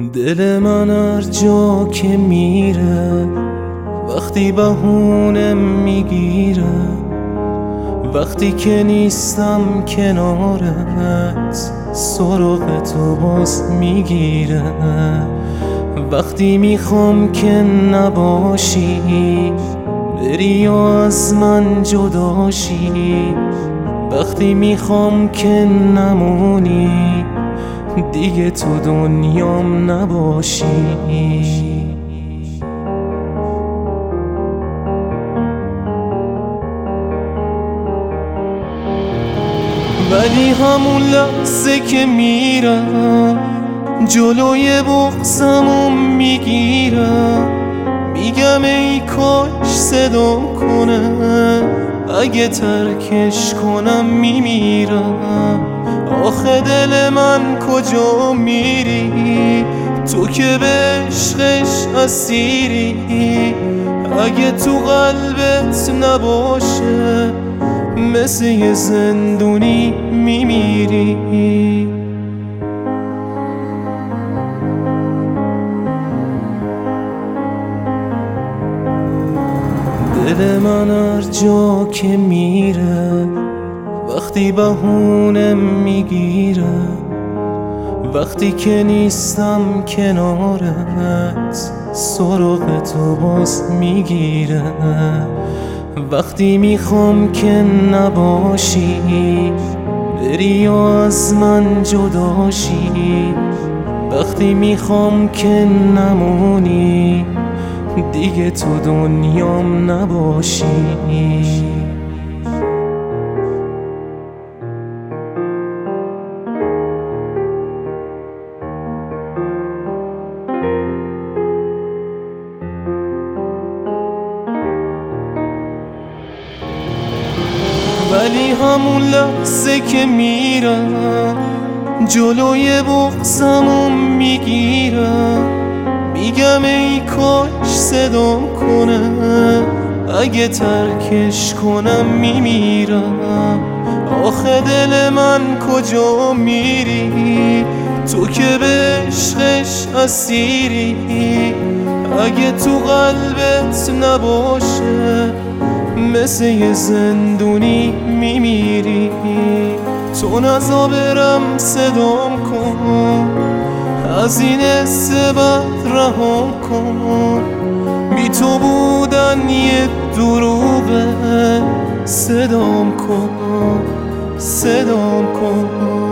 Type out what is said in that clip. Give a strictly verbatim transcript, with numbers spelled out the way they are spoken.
دل من هر جا که میره وقتی بهونه میگیره، وقتی که نیستم کنارت سراغ تو باز میگیره، وقتی میخوام که نباشی بری یا از من جداشی، وقتی میخوام که نمونی دیگه تو دنیام نباشی. ولی همون لحظه که میرم جلوی بغضمو میگیرم، میگم ای کاش صدام کنه، اگه ترکش کنم میمیرم. آخه دل من کجا میری تو که به عشقش اسیری، اگه تو قلبت نباشه مثل یه زندونی میمیری. دل من هر جا که میره وقتی بهونه میگیره، وقتی که نیستم کنارت سراغ تو باز میگیره، وقتی میخوام که نباشی بری یا از من جداشی، وقتی میخوام که نمونی دیگه تو دنیام نباشی. ولی همون لحظه که میرم جلوی بغضمو میگیرم، میگم ای کاش صدام کنه، اگه ترکش کنم میمیرم. آخه دل من کجا میری تو که به عشقش اسیری، اگه تو قلبت نباشه مثل یه زندونی میمیری. تو نزا برم صدام کن، از این استبد رهام کن، بی تو بودن یه دروغه، صدام کن صدام کن.